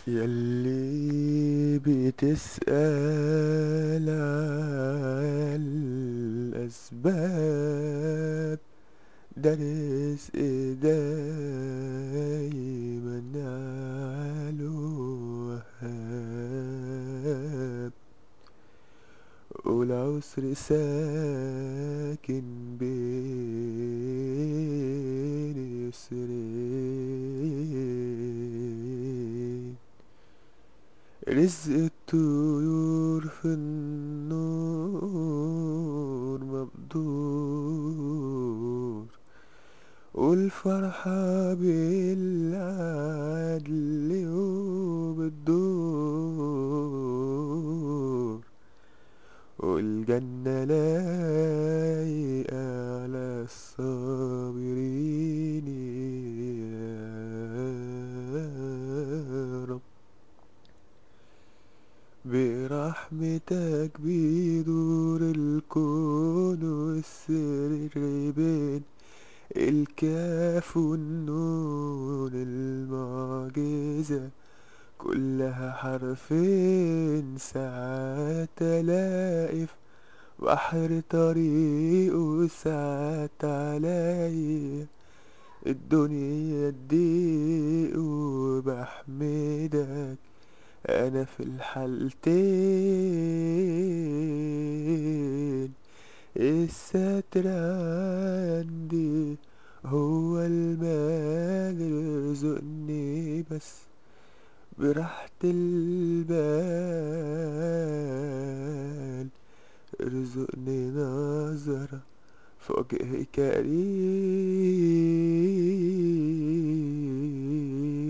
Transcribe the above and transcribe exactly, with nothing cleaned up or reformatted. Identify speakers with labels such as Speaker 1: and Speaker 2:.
Speaker 1: يلي بتسأل عن الأسباب، ده رزق دايما على وهاب، والعسر ساكن بين يسرين. رزق الطيور في النور مقدور، والفرحة بالعدل وبالدور، والجنة لايقة على الصابرين يا رب. برحمتك بيدور الكون والسر بين الكاف والنون، المعجزة كلها حرفين، ساعات ألاقي في بحر طريق، وساعات عليا الدنيا تضيق، وبحمدك أنا في الحالتين. الستر عندي هو المال، يرزقني بس براحة البال، ارزقني نظرة في وجه كريم.